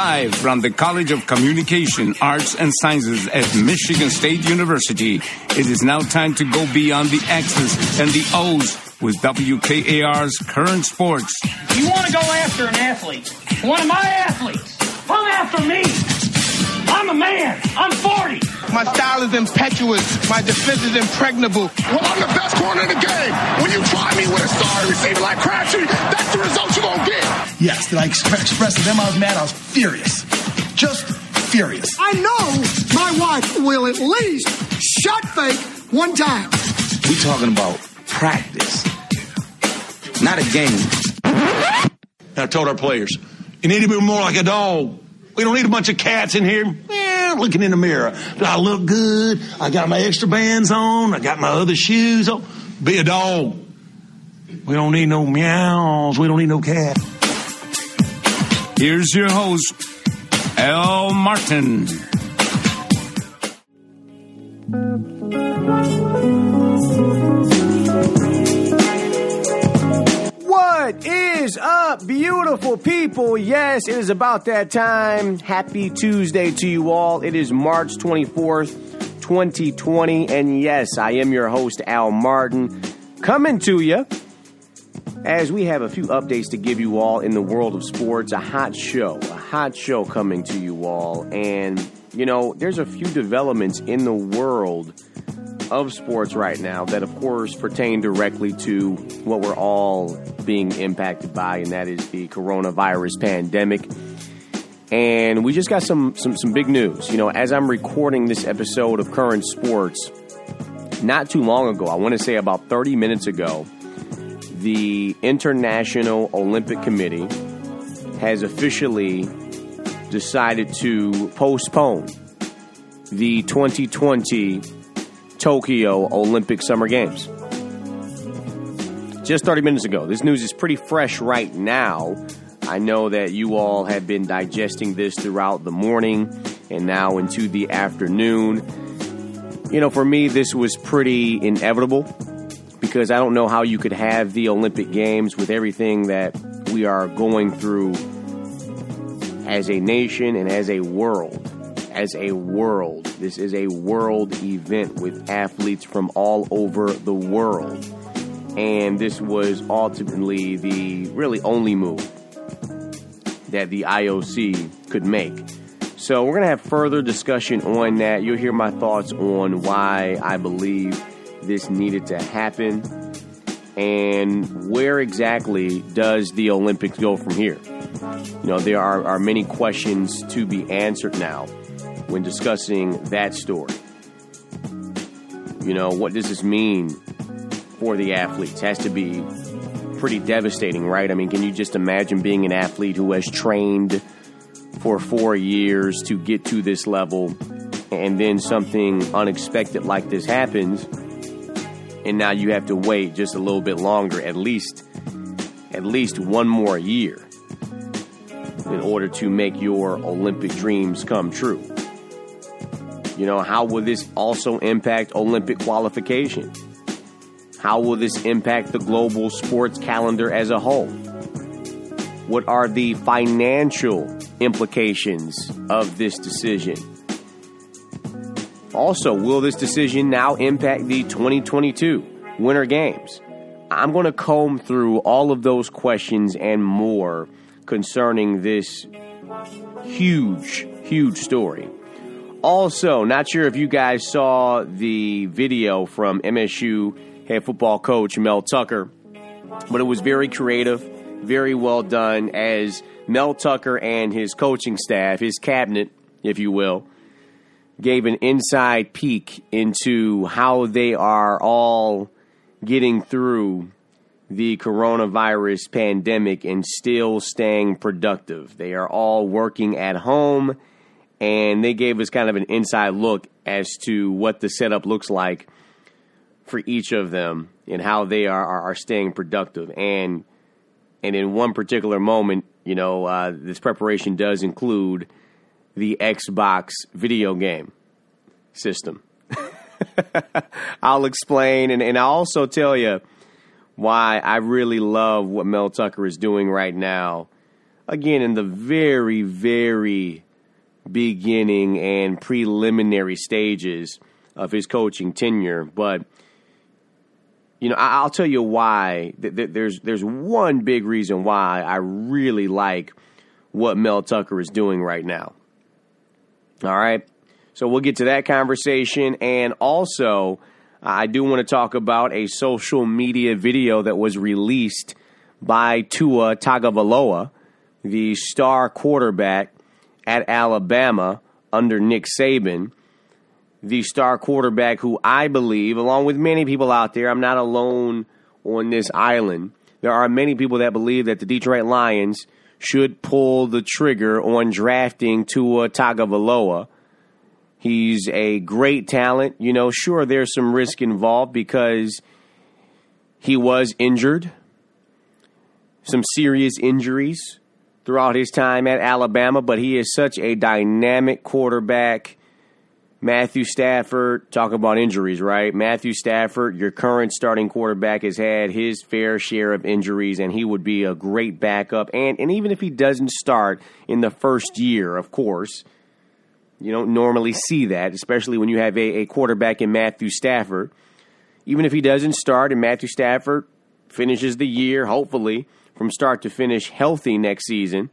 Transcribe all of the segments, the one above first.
Live from the College of Communication, Arts, and Sciences at Michigan State University, it is now time to go beyond the X's and the O's with WKAR's Current Sports. You want to go after an athlete, one of my athletes, come after me. I'm a man. I'm 40. My style is impetuous. My defense is impregnable. Well, I'm the best corner in the game. When you try me with a star receiver like Crabtree, that's the result you're going to get. Yes, did I express to them I was mad? I was furious. Just furious. I know my wife will at least shot fake one time. We talking about practice, not a game. I told our players, you need to be more like a dog. We don't need a bunch of cats in here looking in the mirror. Do I look good? I got my extra bands on. I got my other shoes on. Be a dog. We don't need no meows. We don't need no cat. Here's your host, Al Martin. What is up, beautiful people? Yes, it is about that time. Happy Tuesday to you all. It is March 24th, 2020. And yes, I am your host, Al Martin, coming to you as we have a few updates to give you all in the world of sports. A hot show coming to you all. And, you know, there's a few developments in the world of sports right now that, of course, pertain directly to what we're all being impacted by, and that is the coronavirus pandemic. And we just got some big news. You know, as I'm recording this episode of Current Sports, not too long ago, I want to say about 30 minutes ago, the International Olympic Committee has officially decided to postpone the 2020 Tokyo Olympic Summer Games. Just 30 minutes ago. This news is pretty fresh right now. I know that you all have been digesting this throughout the morning and now into the afternoon. You know, for me, this was pretty inevitable because I don't know how you could have the Olympic Games with everything that we are going through as a nation and as a world. This is a world event with athletes from all over the world. And this was ultimately the really only move that the IOC could make. So we're going to have further discussion on that. You'll hear my thoughts on why I believe this needed to happen and where exactly does the Olympics go from here. You know, there are many questions to be answered now when discussing that story. You know, what does this mean for the athletes? Has to be pretty devastating, right? I mean, can you just imagine being an athlete who has trained for 4 years to get to this level, and then something unexpected like this happens, and now you have to wait just a little bit longer, at least 1 more year, in order to make your Olympic dreams come true? You know, how will this also impact Olympic qualification? How will this impact the global sports calendar as a whole? What are the financial implications of this decision? Also, will this decision now impact the 2022 Winter Games? I'm going to comb through all of those questions and more concerning this huge story. Also, not sure if you guys saw the video from MSU head football coach Mel Tucker, but it was very creative, very well done, as Mel Tucker and his coaching staff, his cabinet, if you will, gave an inside peek into how they are all getting through the coronavirus pandemic and still staying productive. They are all working at home, and they gave us kind of an inside look as to what the setup looks like for each of them and how they are staying productive. And in one particular moment, you know, this preparation does include the Xbox video game system. I'll explain, and I'll also tell you why I really love what Mel Tucker is doing right now again, in the very, very beginning and preliminary stages of his coaching tenure. But, you know, I'll tell you why. There's one big reason why I really like what Mel Tucker is doing right now. All right? So we'll get to that conversation. And also, I do want to talk about a social media video that was released by Tua Tagovailoa, the star quarterback at Alabama under Nick Saban, the star quarterback who I believe, along with many people out there, I'm not alone on this island. There are many people that believe that the Detroit Lions should pull the trigger on drafting Tua Tagovailoa. He's a great talent. You know, sure, there's some risk involved because he was injured, some serious injuries throughout his time at Alabama, but he is such a dynamic quarterback. Matthew Stafford, talk about injuries, right? Matthew Stafford, your current starting quarterback, has had his fair share of injuries, and he would be a great backup. And even if he doesn't start in the first year, of course, you don't normally see that, especially when you have a quarterback in Matthew Stafford. Even if he doesn't start and Matthew Stafford finishes the year, hopefully, from start to finish healthy next season,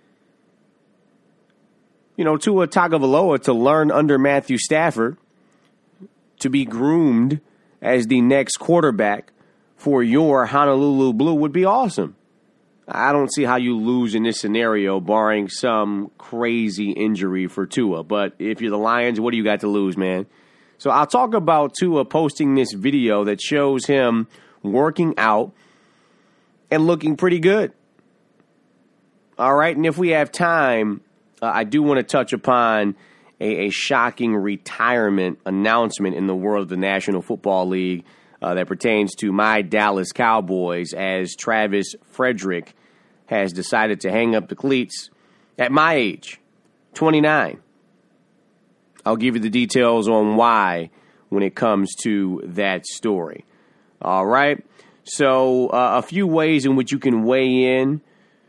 you know, Tua Tagovailoa to learn under Matthew Stafford, to be groomed as the next quarterback for your Honolulu Blue would be awesome. I don't see how you lose in this scenario, barring some crazy injury for Tua. But if you're the Lions, what do you got to lose, man? So I'll talk about Tua posting this video that shows him working out and looking pretty good. All right, and if we have time, I do want to touch upon a shocking retirement announcement in the world of the National Football League that pertains to my Dallas Cowboys, as Travis Frederick has decided to hang up the cleats at my age, 29. I'll give you the details on why when it comes to that story. All right? So a few ways in which you can weigh in.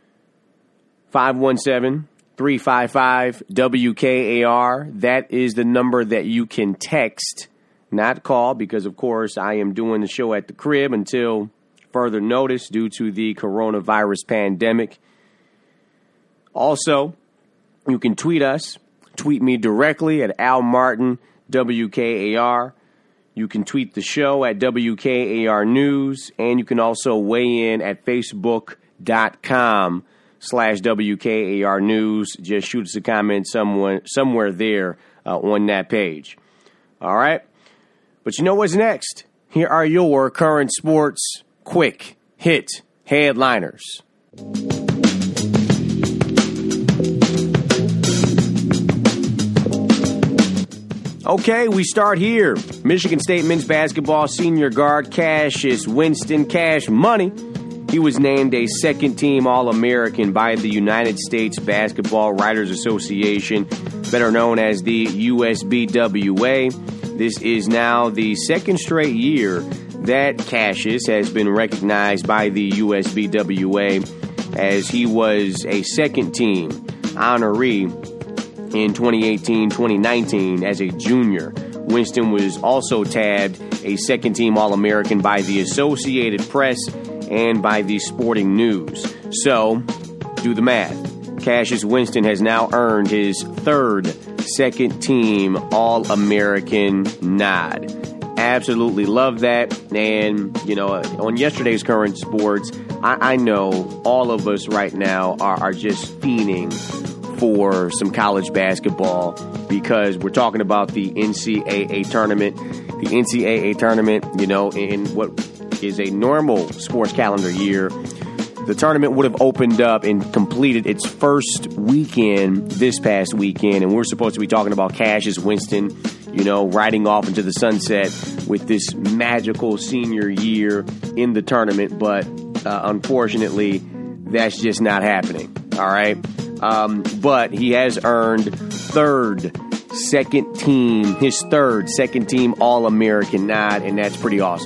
517-355-WKAR. That is the number that you can text, not call, because, of course, I am doing the show at the crib until further notice due to the coronavirus pandemic. Also, you can tweet us. Tweet me directly at Al Martin, WKAR. You can tweet the show at WKAR News, and you can also weigh in at Facebook.com/WKAR News. Just shoot us a comment somewhere there on that page. All right? But you know what's next? Here are your current sports quick hit headliners. Okay, we start here. Michigan State men's basketball senior guard Cassius Winston, Cash Money. He was named a second-team All-American by the United States Basketball Writers Association, better known as the USBWA. This is now the second straight year that Cassius has been recognized by the USBWA, as he was a second-team honoree in 2018-2019 as a junior. Winston was also tabbed a second-team All-American by the Associated Press and by the Sporting News. So, do the math. Cassius Winston has now earned his third second-team All-American nod. Absolutely love that. And, you know, on yesterday's Current Sports, I know all of us right now are just fiending for some college basketball, because we're talking about the NCAA tournament. The NCAA tournament, you know, in what is a normal sports calendar year, the tournament would have opened up and completed its first weekend this past weekend, and we're supposed to be talking about Cassius Winston, you know, riding off into the sunset with this magical senior year in the tournament, but unfortunately, that's just not happening, all right? But he has earned his third second-team All-American nod, and that's pretty awesome.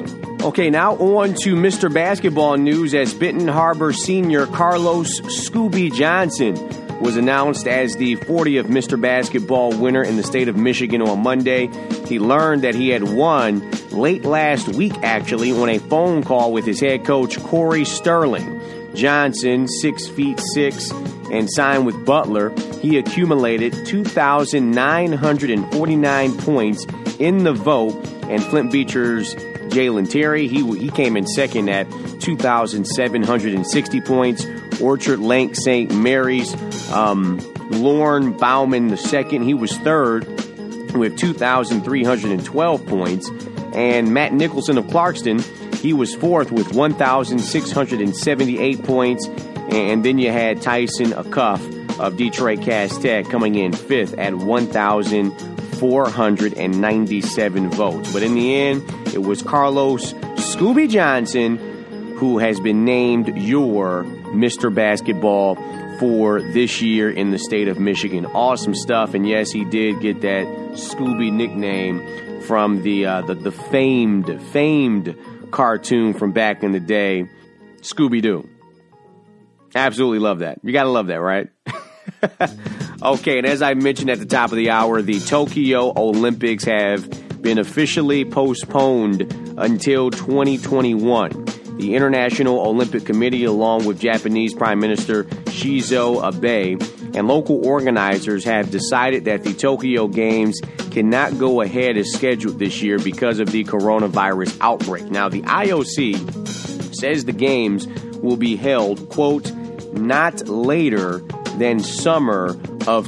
Okay, now on to Mr. Basketball news as Benton Harbor senior Carlos Scooby Johnson was announced as the 40th Mr. Basketball winner in the state of Michigan on Monday. He learned that he had won late last week, actually, on a phone call with his head coach, Corey Sterling. Johnson, 6'6", and signed with Butler. He accumulated 2,949 points in the vote, and Flint Beecher's Jalen Terry, he came in second at 2,760 points. Orchard Lake St. Mary's Lorne Bauman II, he was third with 2,312 points. And Matt Nicholson of Clarkston, he was fourth with 1,678 points. And then you had Tyson Acuff of Detroit Cass Tech coming in fifth at 1,497 votes. But in the end, it was Carlos Scooby Johnson who has been named your Mr. Basketball for this year in the state of Michigan. Awesome stuff. And yes, he did get that Scooby nickname from the famed cartoon from back in the day, Scooby-Doo. Absolutely love that. You got to love that, right? Okay, and as I mentioned at the top of the hour, the Tokyo Olympics have been officially postponed until 2021. The International Olympic Committee, along with Japanese Prime Minister Shinzo Abe, and local organizers have decided that the Tokyo Games cannot go ahead as scheduled this year because of the coronavirus outbreak. Now, the IOC says the Games will be held, quote, not later than summer of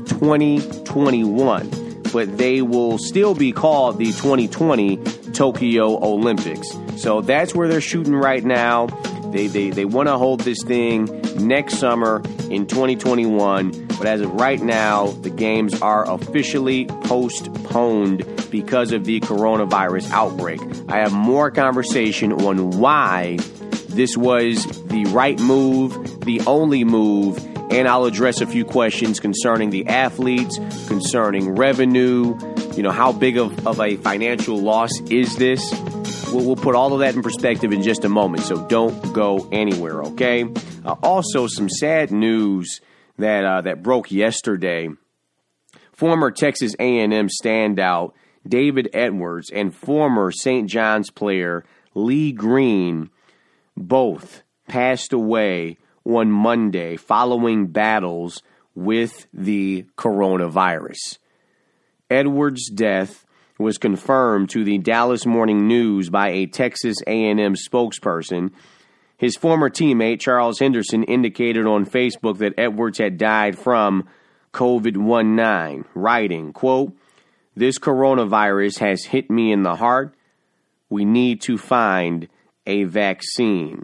2021, but they will still be called the 2020 Tokyo Olympics. So that's where they're shooting right now. They want to hold this thing next summer in 2021, but as of right now, the games are officially postponed because of the coronavirus outbreak. I have more conversation on why this was the right move, the only move, and I'll address a few questions concerning the athletes, concerning revenue, how big of a financial loss is this? We'll put all of that in perspective in just a moment, so don't go anywhere, okay? Also, some sad news that broke yesterday. Former Texas A&M standout David Edwards and former St. John's player Lee Green both passed away on Monday following battles with the coronavirus. Edwards' death was confirmed to the Dallas Morning News by a Texas A&M spokesperson. His former teammate, Charles Henderson, indicated on Facebook that Edwards had died from COVID-19, writing, quote, this coronavirus has hit me in the heart. We need to find a vaccine.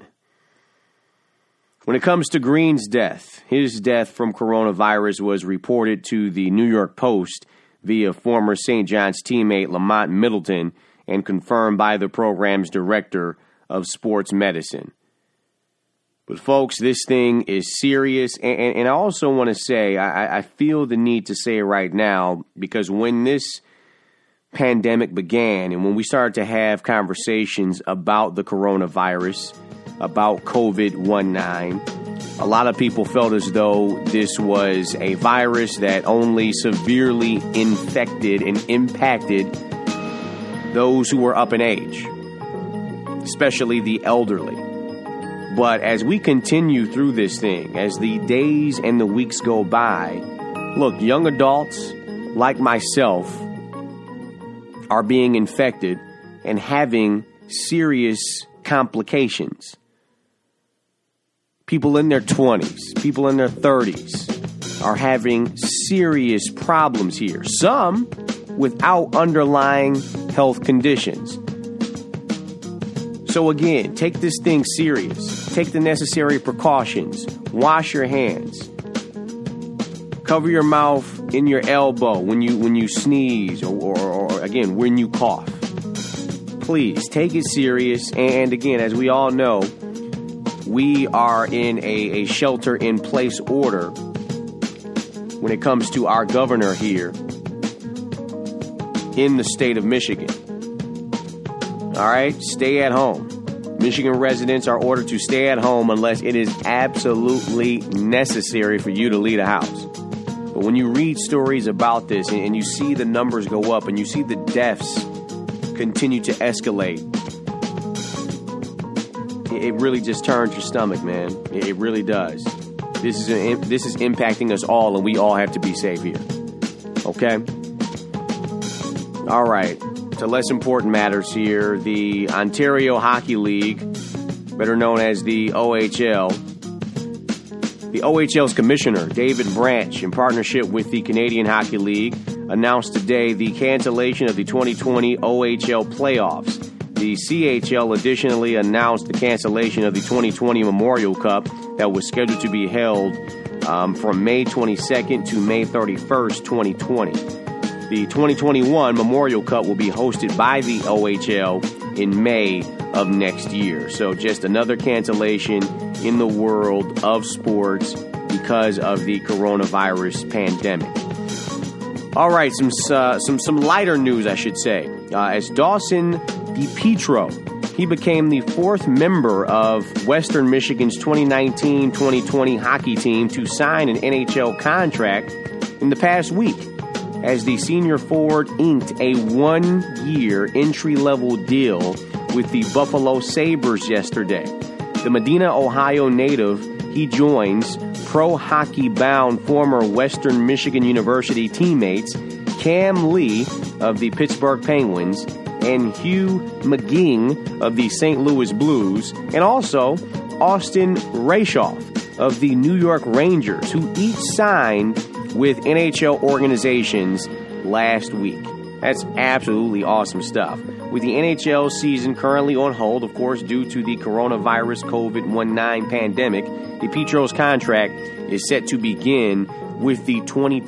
When it comes to Green's death, his death from coronavirus was reported to the New York Post via former St. John's teammate Lamont Middleton and confirmed by the program's director of sports medicine. But folks, this thing is serious, and I also want to say, I feel the need to say it right now, because when this pandemic began and when we started to have conversations about the coronavirus, about COVID-19, a lot of people felt as though this was a virus that only severely infected and impacted those who were up in age, especially the elderly. But as we continue through this thing, as the days and the weeks go by, look, young adults like myself are being infected and having serious complications. People in their 20s, people in their 30s are having serious problems here. Some without underlying health conditions. So again, take this thing serious. Take the necessary precautions. Wash your hands. Cover your mouth in your elbow when you sneeze or again, when you cough. Please take it serious. And again, as we all know, we are in a shelter-in-place order when it comes to our governor here in the state of Michigan. All right? Stay at home. Michigan residents are ordered to stay at home unless it is absolutely necessary for you to leave the house. But when you read stories about this and you see the numbers go up and you see the deaths continue to escalate, it really just turns your stomach, man. It really does. This is impacting us all, and we all have to be safe here. Okay? All right. To less important matters here, the Ontario Hockey League, better known as the OHL. The OHL's commissioner, David Branch, in partnership with the Canadian Hockey League, announced today the cancellation of the 2020 OHL playoffs. The CHL additionally announced the cancellation of the 2020 Memorial Cup that was scheduled to be held from May 22nd to May 31st, 2020. The 2021 Memorial Cup will be hosted by the OHL in May of next year. So just another cancellation in the world of sports because of the coronavirus pandemic. All right, some lighter news, I should say. As Dawson DiPietro, he became the fourth member of Western Michigan's 2019-2020 hockey team to sign an NHL contract in the past week, as the senior forward inked a one-year entry-level deal with the Buffalo Sabres yesterday. The Medina, Ohio native, he joins pro-hockey-bound former Western Michigan University teammates Cam Lee of the Pittsburgh Penguins and Hugh McGing of the St. Louis Blues, and also Austin Rayshoff of the New York Rangers, who each signed with NHL organizations last week. That's absolutely awesome stuff. With the NHL season currently on hold, of course, due to the coronavirus COVID-19 pandemic, DiPietro's contract is set to begin with the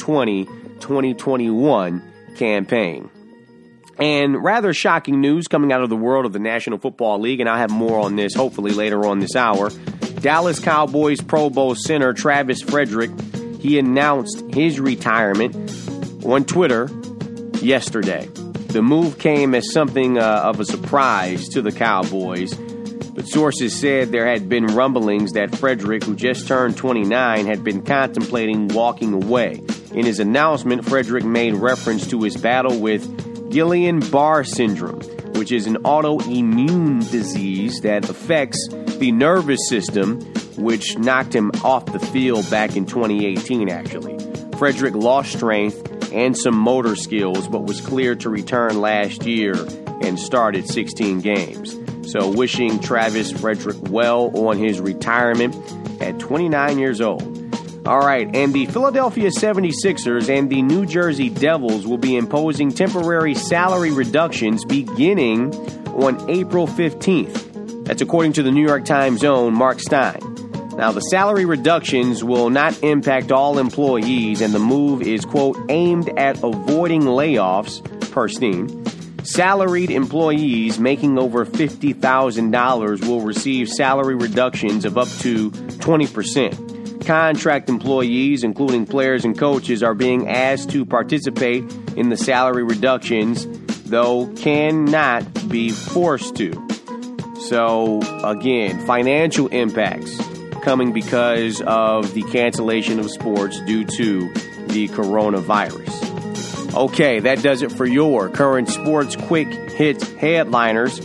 2020-2021 campaign. And rather shocking news coming out of the world of the National Football League, and I'll have more on this hopefully later on this hour. Dallas Cowboys Pro Bowl center Travis Frederick, he announced his retirement on Twitter yesterday. The move came as something of a surprise to the Cowboys, but sources said there had been rumblings that Frederick, who just turned 29, had been contemplating walking away. In his announcement, Frederick made reference to his battle with Guillain-Barré syndrome, which is an autoimmune disease that affects the nervous system, which knocked him off the field back in 2018, actually. Frederick lost strength and some motor skills, but was cleared to return last year and started 16 games. So wishing Travis Frederick well on his retirement at 29 years old. All right, and the Philadelphia 76ers and the New Jersey Devils will be imposing temporary salary reductions beginning on April 15th. That's according to the New York Times' own Mark Stein. Now, the salary reductions will not impact all employees, and the move is, quote, aimed at avoiding layoffs, per Stein. Salaried employees making over $50,000 will receive salary reductions of up to 20%. Contract employees, including players and coaches, are being asked to participate in the salary reductions, though cannot be forced to. So, again, financial impacts coming because of the cancellation of sports due to the coronavirus. Okay, that does it for your current sports quick hit headliners.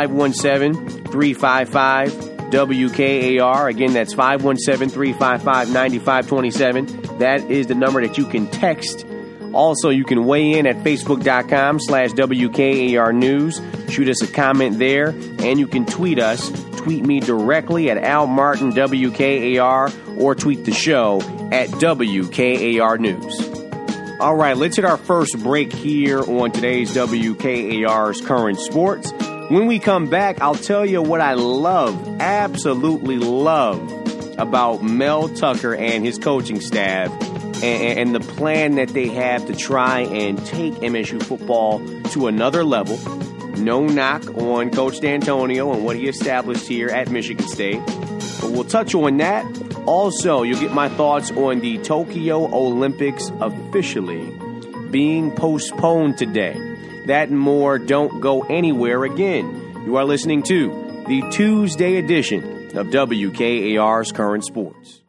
517-355-WKAR. Again, that's 517-355-9527. That is the number that you can text. Also, you can weigh in at facebook.com/WKAR News. Shoot us a comment there, and you can tweet us. Tweet me directly at Al Martin WKAR, or tweet the show at WKAR News. All right, let's hit our first break here on today's WKAR's Current Sports. When we come back, I'll tell you what I love, absolutely love, about Mel Tucker and his coaching staff and the plan that they have to try and take MSU football to another level. No knock on Coach D'Antonio and what he established here at Michigan State. But we'll touch on that. Also, you'll get my thoughts on the Tokyo Olympics officially being postponed today. That and more. Don't go anywhere again. You are listening to the Tuesday edition of WKAR's Current Sports.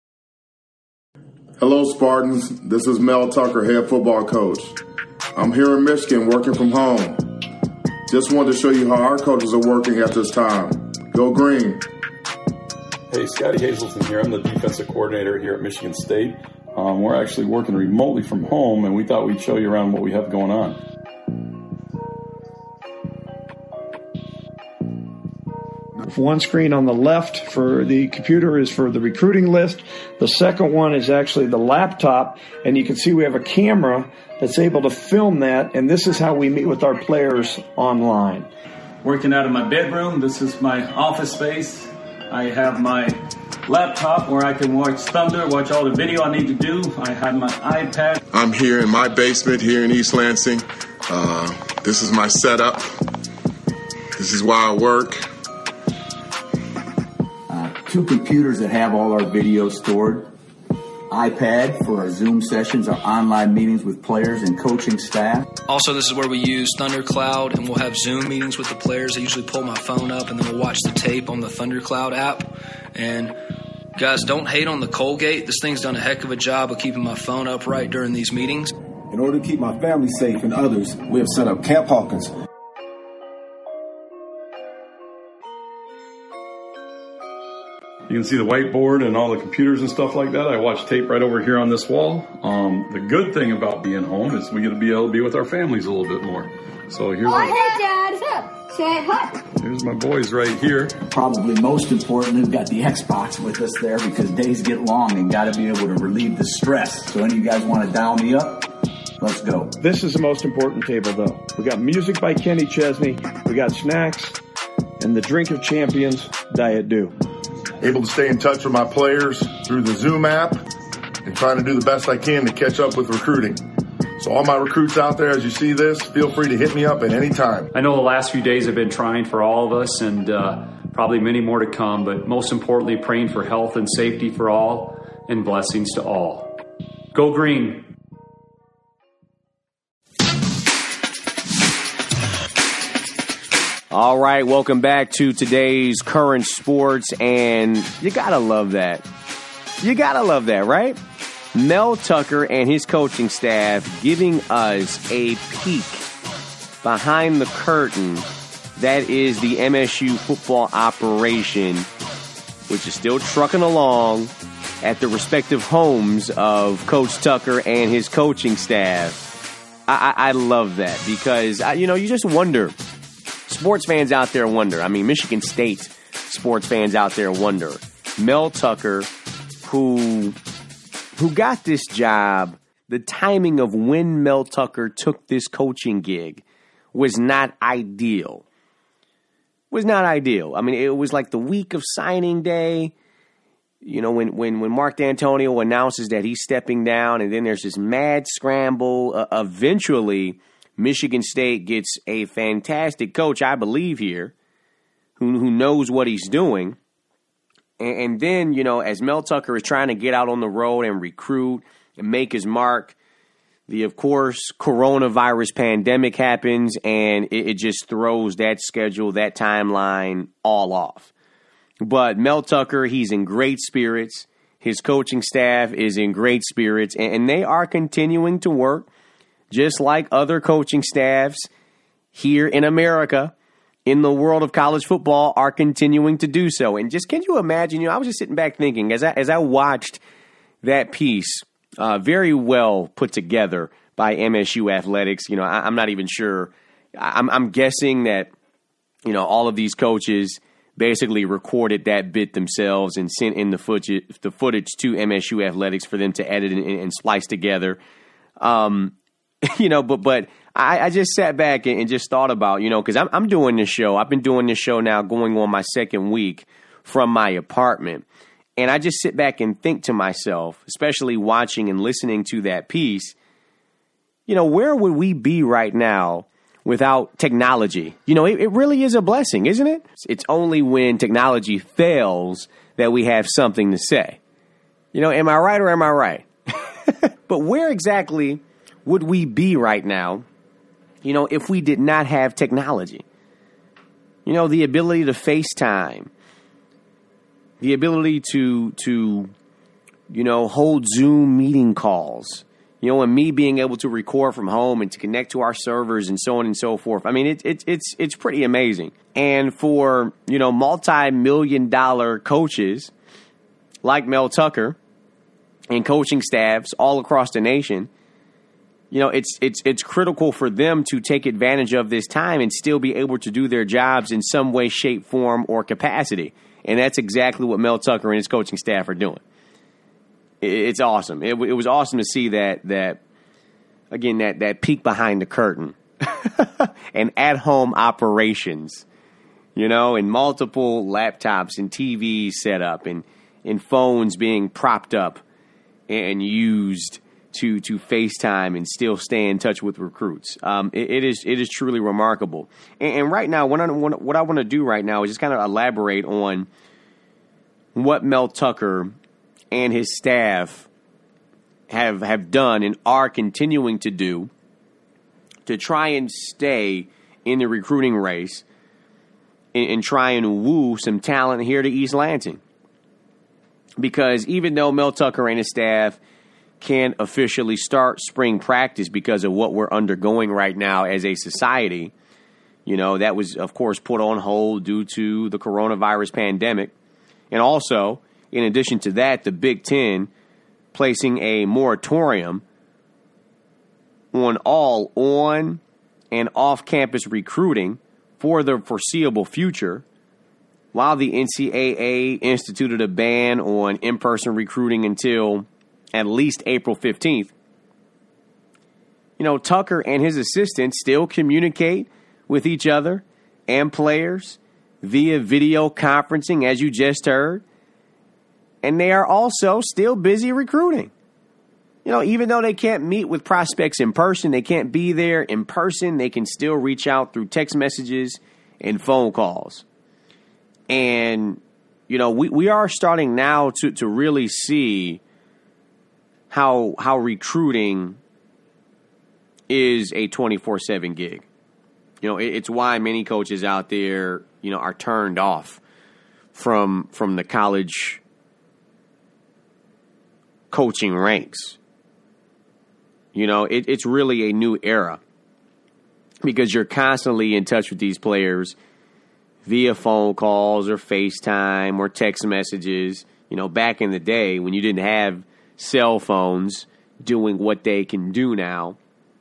Hello, Spartans. This is Mel Tucker, head football coach. I'm here in Michigan working from home. Just wanted to show you how our coaches are working at this time. Go Green. Hey, Scotty Hazelton here. I'm the defensive coordinator here at Michigan State. We're actually working remotely from home, and we thought we'd show you around what we have going on. One screen on the left for the computer is for the recruiting list. The second one is actually the laptop, and you can see we have a camera that's able to film that, and this is how we meet with our players online. Working out of my bedroom. This is my office space. I have my laptop where I can watch Thunder, watch all the video I need to do. I have my iPad. I'm here in my basement here in East Lansing. This is my setup. This is why I work. 2 computers that have all our videos stored. iPad for our Zoom sessions, our online meetings with players and coaching staff. Also, this is where we use Thundercloud, and we'll have Zoom meetings with the players. I usually pull my phone up, and then we'll watch the tape on the Thundercloud app. And guys, don't hate on the Colgate. This thing's done a heck of a job of keeping my phone upright during these meetings. In order to keep my family safe and others, we have set up Camp Hawkins. You can see the whiteboard and all the computers and stuff like that. I watch tape right over here on this wall. The good thing about being home is we get to be able to be with our families a little bit more. So here's hey, Dad. What's up? Say hi. Here's my boys right here. Probably most important, we've got the Xbox with us there because days get long and got to be able to relieve the stress. So any of you guys want to dial me up? Let's go. This is the most important table, though. We got music by Kenny Chesney. We got snacks and the Drink of Champions Diet Dew. Able to stay in touch with my players through the Zoom app and trying to do the best I can to catch up with recruiting. So all my recruits out there, as you see this, feel free to hit me up at any time. I know the last few days have been trying for all of us and probably many more to come, but most importantly, praying for health and safety for all and blessings to all. Go Green. All right, welcome back to today's Current Sports, and you gotta love that. You gotta love that, right? Mel Tucker and his coaching staff giving us a peek behind the curtain. That is the MSU football operation, which is still trucking along at the respective homes of Coach Tucker and his coaching staff. I love that because, you just wonder. Sports fans out there wonder. I mean, Michigan State sports fans out there wonder. Mel Tucker, who got this job, the timing of when Mel Tucker took this coaching gig was not ideal. Was not ideal. I mean, it was like the week of signing day. You know, when Mark D'Antonio announces that he's stepping down, and then there's this mad scramble. Eventually, Michigan State gets a fantastic coach, I believe, here, who knows what he's doing. And then, as Mel Tucker is trying to get out on the road and recruit and make his mark, the, of course, coronavirus pandemic happens, and it just throws that schedule, that timeline all off. But Mel Tucker, he's in great spirits. His coaching staff is in great spirits, and they are continuing to work just like other coaching staffs here in America, in the world of college football, are continuing to do so. And just, can you imagine, I was just sitting back thinking, as I watched that piece, very well put together by MSU Athletics, I'm not even sure. I'm guessing that, all of these coaches basically recorded that bit themselves and sent in the footage to MSU Athletics for them to edit and splice together. But I just sat back and just thought about, because I'm doing this show. I've been doing this show now going on my second week from my apartment. And I just sit back and think to myself, especially watching and listening to that piece, where would we be right now without technology? It really is a blessing, isn't it? It's only when technology fails that we have something to say. Am I right or am I right? But where exactly would we be right now, if we did not have technology? You know, the ability to FaceTime, the ability to hold Zoom meeting calls, and me being able to record from home and to connect to our servers and so on and so forth. I mean, it's pretty amazing. And for, multi-million-dollar coaches like Mel Tucker and coaching staffs all across the nation, it's critical for them to take advantage of this time and still be able to do their jobs in some way, shape, form, or capacity. And that's exactly what Mel Tucker and his coaching staff are doing. It's awesome. It was awesome to see that peek behind the curtain and at-home operations, and multiple laptops and TVs set up and phones being propped up and used to FaceTime and still stay in touch with recruits. It is truly remarkable. And right now, what I want to do right now is just kind of elaborate on what Mel Tucker and his staff have done and are continuing to do to try and stay in the recruiting race and try and woo some talent here to East Lansing. Because even though Mel Tucker and his staff can't officially start spring practice because of what we're undergoing right now as a society, that was, of course, put on hold due to the coronavirus pandemic. And also, in addition to that, the Big Ten placing a moratorium on all on- and off-campus recruiting for the foreseeable future, while the NCAA instituted a ban on in-person recruiting until at least April 15th. Tucker and his assistants still communicate with each other and players via video conferencing, as you just heard. And they are also still busy recruiting. Even though they can't meet with prospects in person, they can't be there in person, they can still reach out through text messages and phone calls. And, we are starting now to really see how recruiting is a 24/7 gig. It's why many coaches out there, are turned off from the college coaching ranks. It's really a new era because you're constantly in touch with these players via phone calls or FaceTime or text messages. Back in the day when you didn't have cell phones doing what they can do now,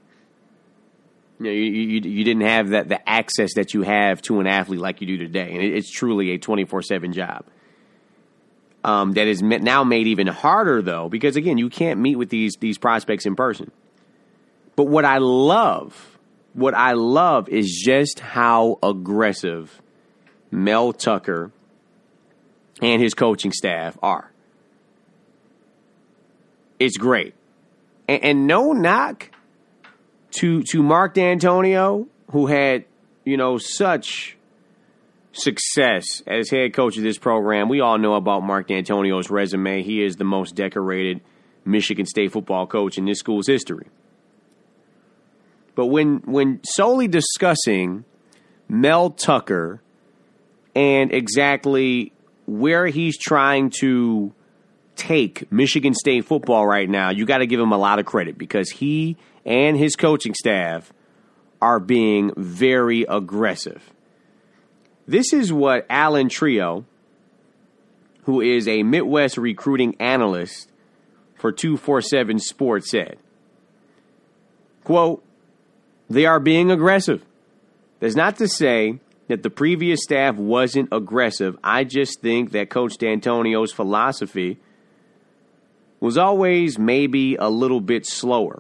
you didn't have the access that you have to an athlete like you do today. And it's truly a 24/7 job. That is now made even harder, though, because, again, you can't meet with these prospects in person. But what I love is just how aggressive Mel Tucker and his coaching staff are. It's great. And no knock to Mark D'Antonio, who had, such success as head coach of this program. We all know about Mark D'Antonio's resume. He is the most decorated Michigan State football coach in this school's history. But when solely discussing Mel Tucker and exactly where he's trying to take Michigan State football right now, you got to give him a lot of credit because he and his coaching staff are being very aggressive. This is what Alan Trio, who is a Midwest recruiting analyst for 247 Sports, said. Quote, "They are being aggressive. That's not to say that the previous staff wasn't aggressive. I just think that Coach D'Antonio's philosophy was always maybe a little bit slower,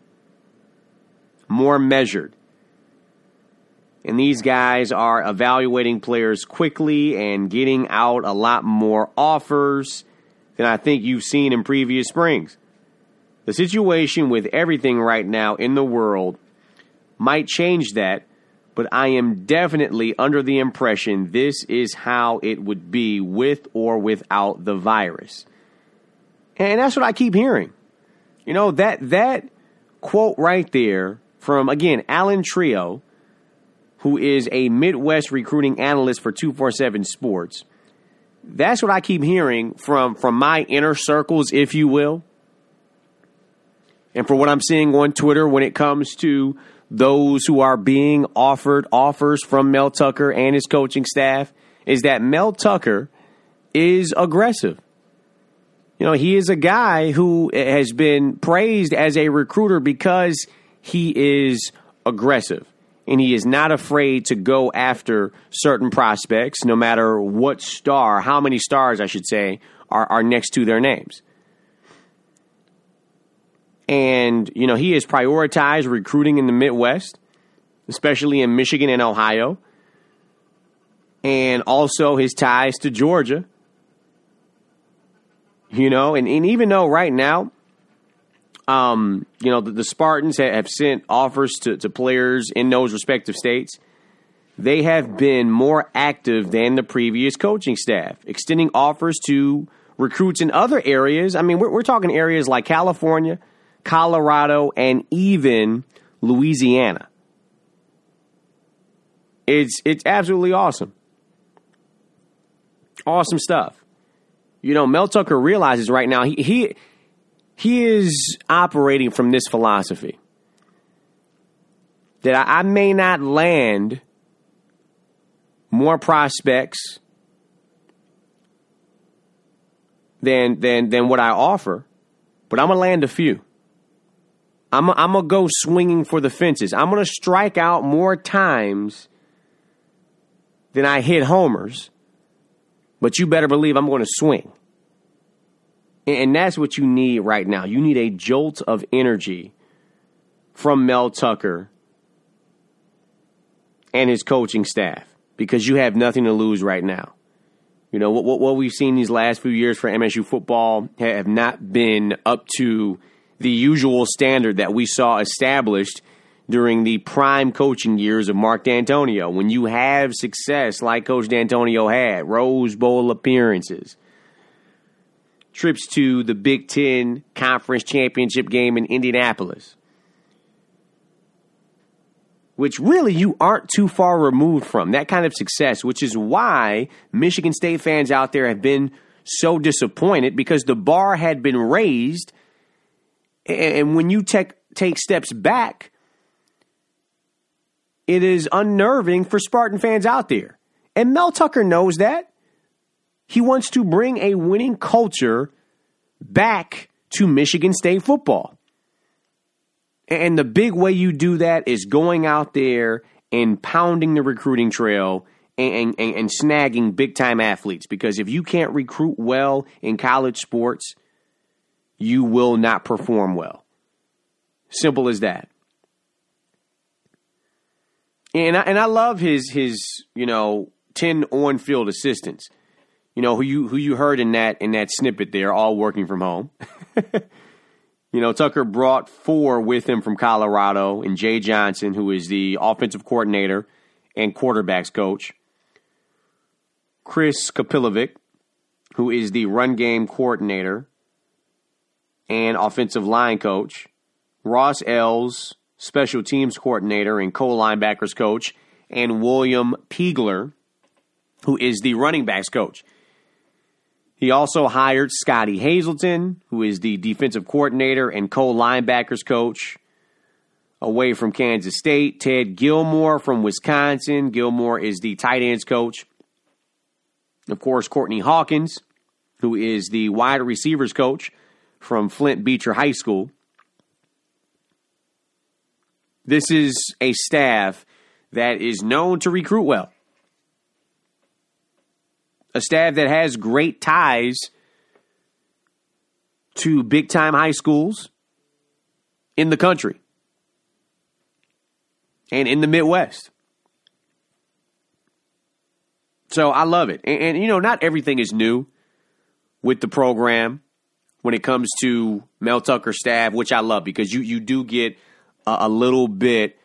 more measured. And these guys are evaluating players quickly and getting out a lot more offers than I think you've seen in previous springs. The situation with everything right now in the world might change that, but I am definitely under the impression this is how it would be with or without the virus." And that's what I keep hearing. That quote right there from, again, Alan Trio, who is a Midwest recruiting analyst for 247 Sports. That's what I keep hearing from my inner circles, if you will. And for what I'm seeing on Twitter when it comes to those who are being offered offers from Mel Tucker and his coaching staff, is that Mel Tucker is aggressive. You know, he is a guy who has been praised as a recruiter because he is aggressive. And he is not afraid to go after certain prospects, no matter what star, how many stars, I should say, are next to their names. And, you know, he has prioritized recruiting in the Midwest, especially in Michigan and Ohio, and also his ties to Georgia. You know, and even though right now, you know, the Spartans have sent offers to players in those respective states, they have been more active than the previous coaching staff, extending offers to recruits in other areas. I mean, we're talking areas like California, Colorado, and even Louisiana. It's absolutely awesome. Awesome stuff. You know, Mel Tucker realizes right now he is operating from this philosophy that I may not land more prospects than what I offer, but I'm going to land a few. I'm going to go swinging for the fences. I'm going to strike out more times than I hit homers, but you better believe I'm going to swing. And that's what you need right now. You need a jolt of energy from Mel Tucker and his coaching staff because you have nothing to lose right now. You know, what we've seen these last few years for MSU football have not been up to the usual standard that we saw established during the prime coaching years of Mark D'Antonio. When you have success like Coach D'Antonio had, Rose Bowl appearances, trips to the Big Ten Conference Championship game in Indianapolis, which really you aren't too far removed from, that kind of success, which is why Michigan State fans out there have been so disappointed because the bar had been raised. And when you take steps back, it is unnerving for Spartan fans out there. And Mel Tucker knows that. He wants to bring a winning culture back to Michigan State football. And the big way you do that is going out there and pounding the recruiting trail and snagging big-time athletes. Because if you can't recruit well in college sports, you will not perform well. Simple as that. And I love his 10 on-field assistants. You know, who you heard in that snippet there, all working from home. You know, Tucker brought 4 with him from Colorado, and Jay Johnson, who is the offensive coordinator and quarterbacks coach. Chris Kapilovic, who is the run game coordinator and offensive line coach. Ross Ells, special teams coordinator and co-linebackers coach. And William Piegler, who is the running backs coach. He also hired Scotty Hazelton, who is the defensive coordinator and co-linebackers coach away from Kansas State. Ted Gilmore from Wisconsin. Gilmore is the tight ends coach. Of course, Courtney Hawkins, who is the wide receivers coach from Flint Beecher High School. This is a staff that is known to recruit well. A staff that has great ties to big-time high schools in the country and in the Midwest. So I love it. And you know, not everything is new with the program when it comes to Mel Tucker's staff, which I love because you do get a little bit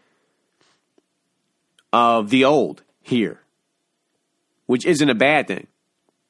of the old here, which isn't a bad thing.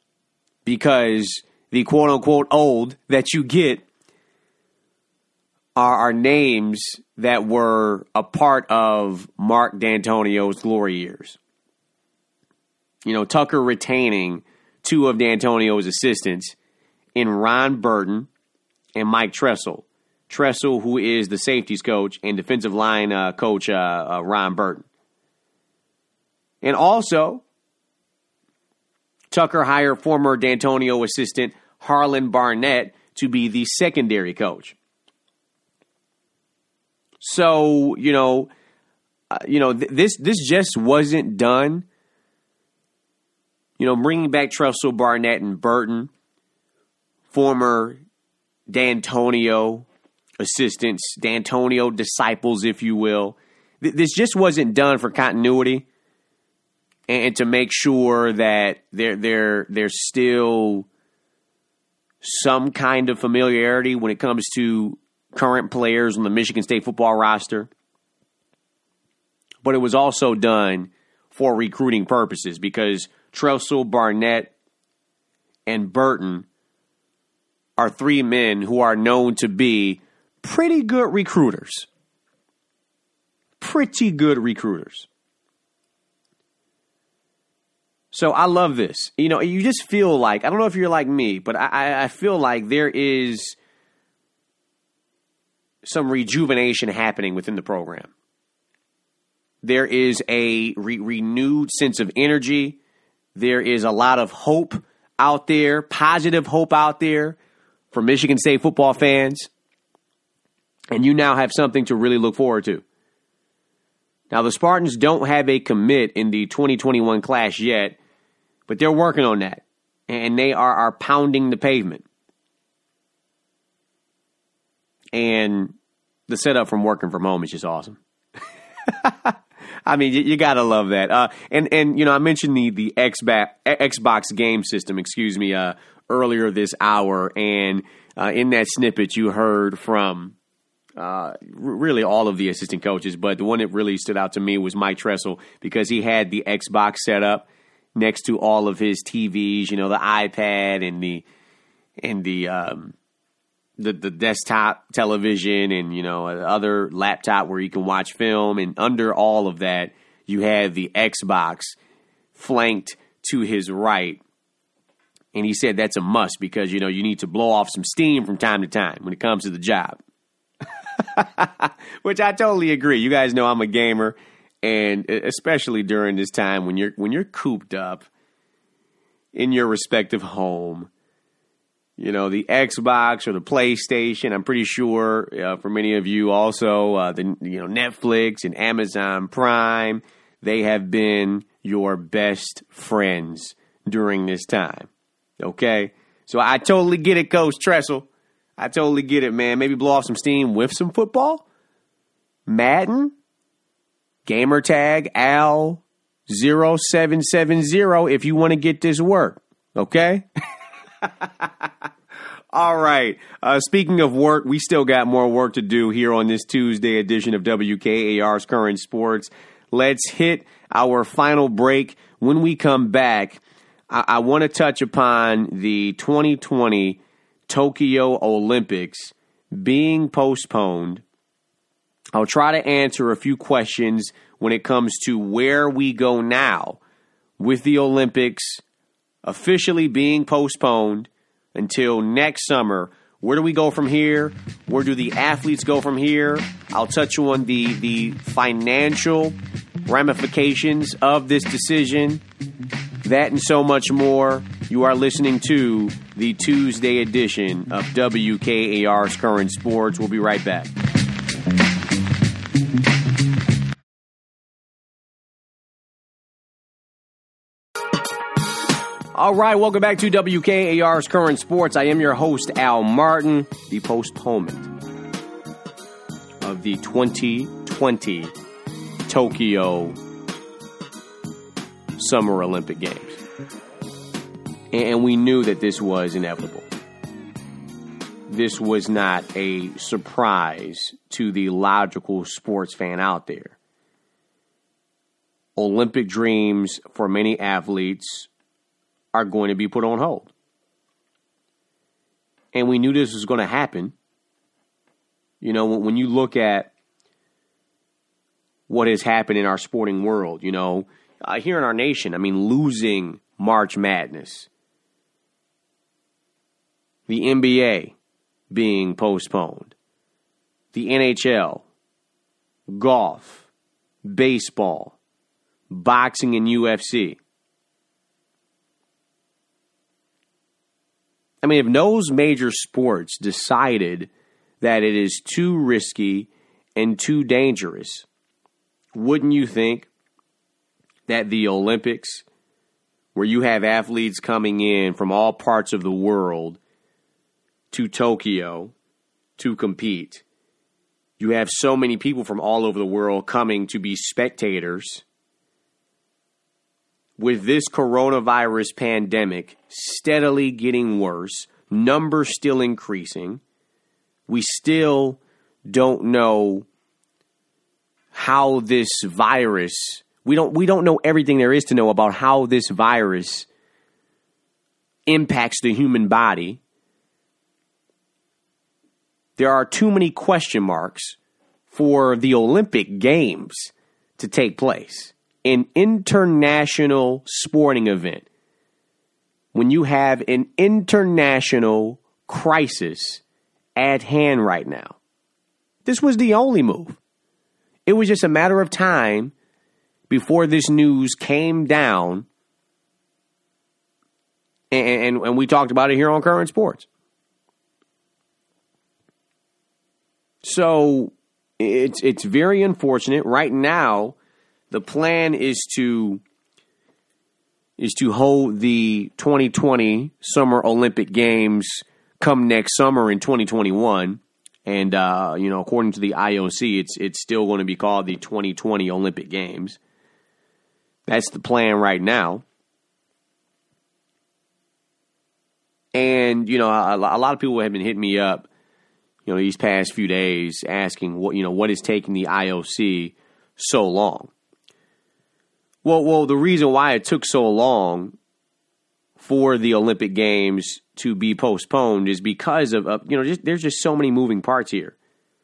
Because the quote-unquote old that you get are names that were a part of Mark D'Antonio's glory years. You know, Tucker retaining two of D'Antonio's assistants in Ron Burton and Mike Tressel. Tressel, who is the safeties coach, and defensive line coach Ron Burton. And also, Tucker hired former D'Antonio assistant Harlan Barnett to be the secondary coach. So, this just wasn't done. You know, bringing back Tressel, Barnett, and Burton, former D'Antonio assistants, D'Antonio disciples, if you will. This just wasn't done for continuity and to make sure that there's still some kind of familiarity when it comes to current players on the Michigan State football roster. But it was also done for recruiting purposes because Tressel, Barnett, and Burton are three men who are known to be pretty good recruiters. Pretty good recruiters. So I love this. You know, you just feel like, I don't know if you're like me, but I feel like there is some rejuvenation happening within the program. There is a renewed sense of energy. There is a lot of hope out there, positive hope out there for Michigan State football fans. And you now have something to really look forward to. Now, the Spartans don't have a commit in the 2021 class yet, but they're working on that. And they are pounding the pavement. And the setup from working from home is just awesome. I mean, you got to love that. And you know, I mentioned the Xbox game system, earlier this hour. And in that snippet, you heard from really all of the assistant coaches. But the one that really stood out to me was Mike Tressel because he had the Xbox set up next to all of his TVs, you know, the iPad and the desktop television and, you know, other laptop where you can watch film. And under all of that, you have the Xbox flanked to his right. And he said that's a must because, you know, you need to blow off some steam from time to time when it comes to the job. Which I totally agree. You guys know I'm a gamer. And especially during this time when you're cooped up in your respective home, you know, the Xbox or the PlayStation, I'm pretty sure for many of you also, Netflix and Amazon Prime, they have been your best friends during this time. Okay? So I totally get it, Coach Tressel. I totally get it, man. Maybe blow off some steam with some football. Madden. Gamertag Al 0770 if you want to get this work. Okay? All right. Speaking of work, we still got more work to do here on this Tuesday edition of WKAR's Current Sports. Let's hit our final break. When we come back, I want to touch upon the 2020 Tokyo Olympics being postponed. I'll try to answer a few questions when it comes to where we go now with the Olympics officially being postponed until next summer. Where do we go from here? Where do the athletes go from here? I'll touch on the financial ramifications of this decision. That and so much more. You are listening to the Tuesday edition of WKAR's Current Sports. We'll be right back. All right, welcome back to WKAR's Current Sports. I am your host, Al Martin. The postponement of the 2020 Tokyo Summer Olympic Games. And we knew that this was inevitable. This was not a surprise to the logical sports fan out there. Olympic dreams for many athletes are going to be put on hold. And we knew this was going to happen You know, when you look at what has happened in our sporting world, you know, here in our nation, I mean, losing March Madness, the NBA being postponed, the NHL, golf, baseball, boxing, and UFC. I mean, if those major sports decided that it is too risky and too dangerous, wouldn't you think that the Olympics, where you have athletes coming in from all parts of the world to Tokyo to compete, you have so many people from all over the world coming to be spectators, with this coronavirus pandemic steadily getting worse, numbers still increasing, we still don't know how this virus, we don't know everything there is to know about how this virus impacts the human body. There are too many question marks for the Olympic Games to take place. An international sporting event, when you have an international crisis at hand right now. This was the only move. It was just a matter of time before this news came down, and we talked about it here on Current Sports. So it's very unfortunate. Right now, the plan is to hold the 2020 Summer Olympic Games come next summer in 2021. And, according to the IOC, it's still going to be called the 2020 Olympic Games. That's the plan right now. And, a lot of people have been hitting me up, these past few days asking what is taking the IOC so long. Well, the reason why it took so long for the Olympic Games to be postponed is because of there's just so many moving parts here.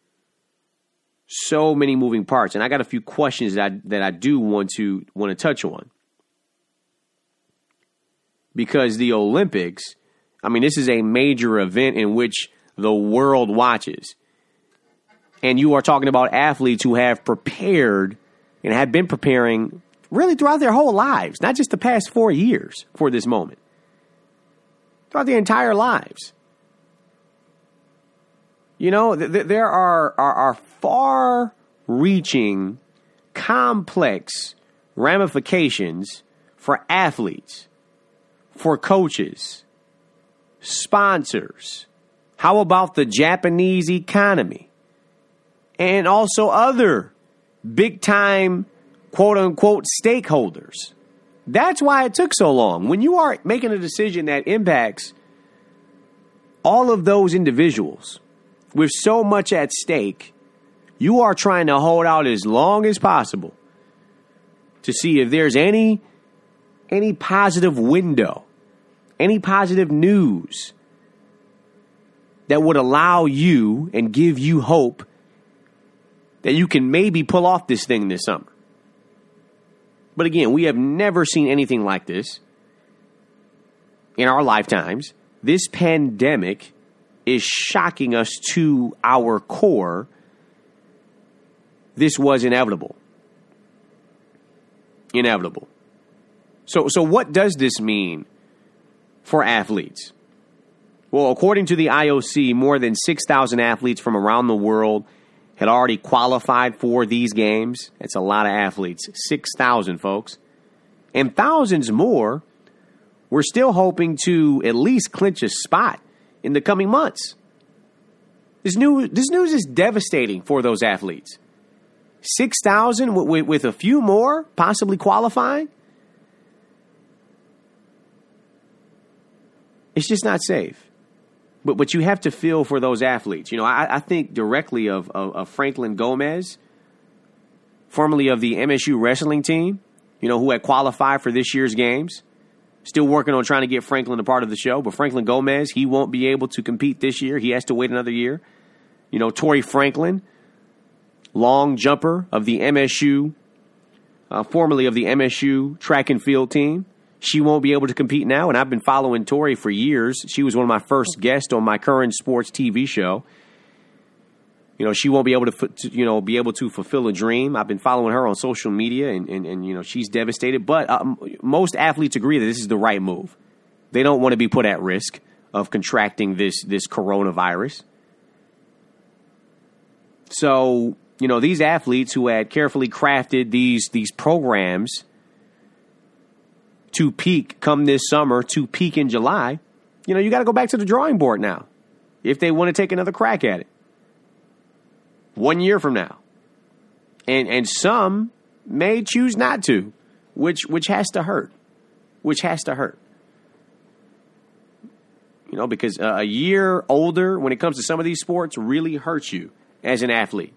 So many moving parts, and I got a few questions that I do want to touch on. Because the Olympics, this is a major event in which the world watches. And you are talking about athletes who have prepared and have been preparing really throughout their whole lives, not just the past 4 years for this moment. Throughout their entire lives. There are far-reaching, complex ramifications for athletes, for coaches, sponsors. How about the Japanese economy? And also other big-time, quote-unquote, stakeholders. That's why it took so long. When you are making a decision that impacts all of those individuals with so much at stake, you are trying to hold out as long as possible to see if there's any positive window, any positive news that would allow you and give you hope that you can maybe pull off this thing this summer. But again, we have never seen anything like this in our lifetimes. This pandemic is shocking us to our core. This was inevitable. Inevitable. So what does this mean for athletes? Well, according to the IOC, more than 6,000 athletes from around the world had already qualified for these games. It's a lot of athletes. 6,000, folks. And thousands more were still hoping to at least clinch a spot in the coming months. This news is devastating for those athletes. 6,000 with a few more possibly qualifying. It's just not safe. But you have to feel for those athletes. I think directly of Franklin Gomez, formerly of the MSU wrestling team, who had qualified for this year's games. Still working on trying to get Franklin a part of the show. But Franklin Gomez, he won't be able to compete this year. He has to wait another year. You know, Tori Franklin, long jumper of the MSU, formerly of the MSU track and field team. She won't be able to compete now, and I've been following Tori for years. She was one of my first guests on my current sports TV show. You know, she won't be able to fulfill a dream. I've been following her on social media, and you know, she's devastated. But most athletes agree that this is the right move. They don't want to be put at risk of contracting this coronavirus. So, you know, these athletes who had carefully crafted these programs to peak come this summer, to peak in July, you know, you got to go back to the drawing board now if they want to take another crack at it 1 year from now. And some may choose not to, which has to hurt. Which has to hurt. You know, because a year older when it comes to some of these sports really hurts you as an athlete.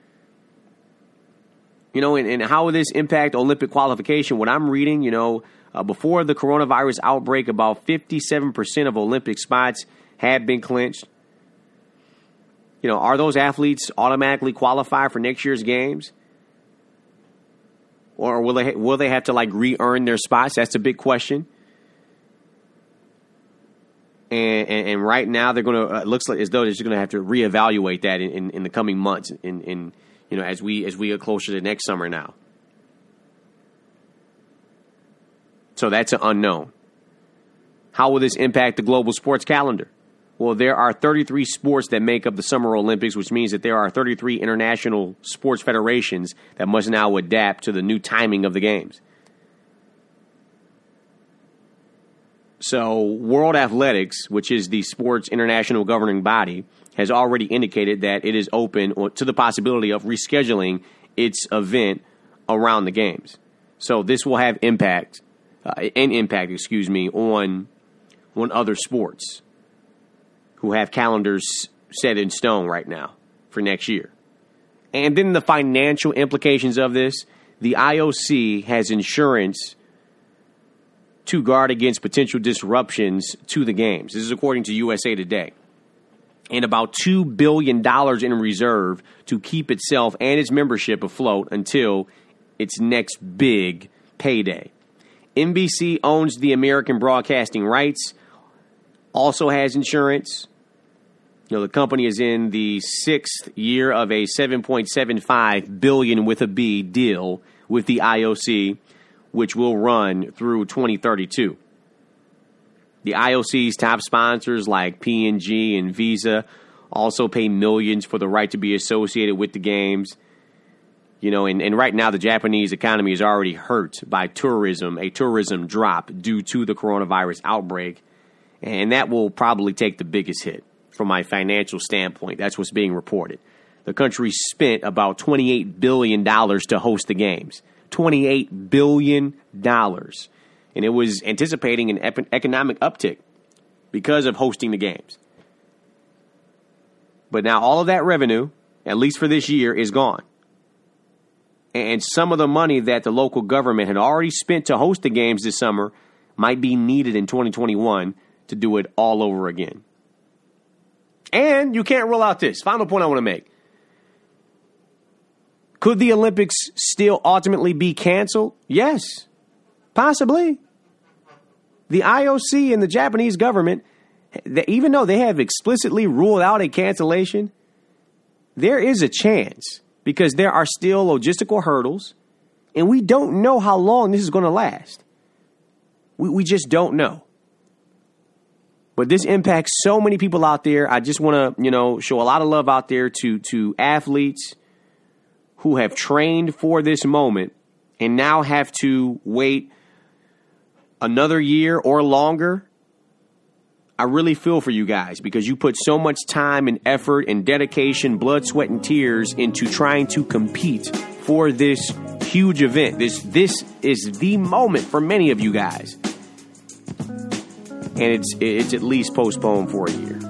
You know, and how will this impact Olympic qualification? What I'm reading, you know, before the coronavirus outbreak, about 57% of Olympic spots had been clinched. You know, are those athletes automatically qualify for next year's games? Or will they have to, like, re-earn their spots? That's a big question. And right now they're going to, it looks like as though they're just going to have to reevaluate that in the coming months, in you know, as we get closer to next summer now. So that's an unknown. How will this impact the global sports calendar? Well, there are 33 sports that make up the Summer Olympics, which means that there are 33 international sports federations that must now adapt to the new timing of the games. So World Athletics, which is the sports international governing body, has already indicated that it is open to the possibility of rescheduling its event around the games. So this will have an impact, on other sports who have calendars set in stone right now for next year. And then the financial implications of this, the IOC has insurance to guard against potential disruptions to the games. This is according to USA Today. And about $2 billion in reserve to keep itself and its membership afloat until its next big payday. NBC owns the American broadcasting rights, also has insurance. You know, the company is in the sixth year of a $7.75 billion with a B deal with the IOC, which will run through 2032. The IOC's top sponsors like P&G and Visa also pay millions for the right to be associated with the games. You know, and right now the Japanese economy is already hurt by tourism, a tourism drop due to the coronavirus outbreak. And that will probably take the biggest hit from my financial standpoint. That's what's being reported. The country spent about $28 billion to host the games. $28 billion. And it was anticipating an economic uptick because of hosting the games. But now all of that revenue, at least for this year, is gone. And some of the money that the local government had already spent to host the games this summer might be needed in 2021 to do it all over again. And you can't rule out this. Final point I want to make. Could the Olympics still ultimately be canceled? Yes, possibly. The IOC and the Japanese government, even though they have explicitly ruled out a cancellation, there is a chance because there are still logistical hurdles, and we don't know how long this is going to last. We just don't know. But this impacts so many people out there. I just want to, show a lot of love out there to athletes who have trained for this moment and now have to wait another year or longer. I really feel for you guys because you put so much time and effort and dedication, blood, sweat, and tears into trying to compete for this huge event. This is the moment for many of you guys. And it's at least postponed for a year.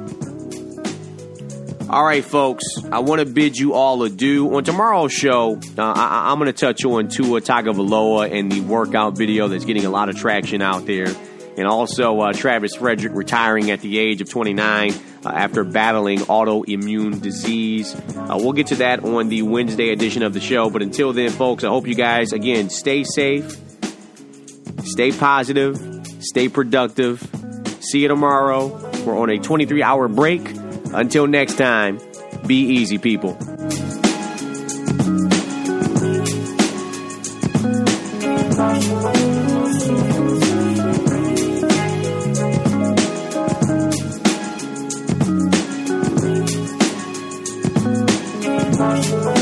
All right, folks, I want to bid you all adieu. On tomorrow's show, I'm going to touch on Tua Tagovailoa and the workout video that's getting a lot of traction out there. And also Travis Frederick retiring at the age of 29. after battling autoimmune disease. We'll get to that on the Wednesday edition of the show. But until then, folks, I hope you guys, again, stay safe, stay positive, stay productive. See you tomorrow. We're on a 23-hour break. Until next time, be easy, people. Bye.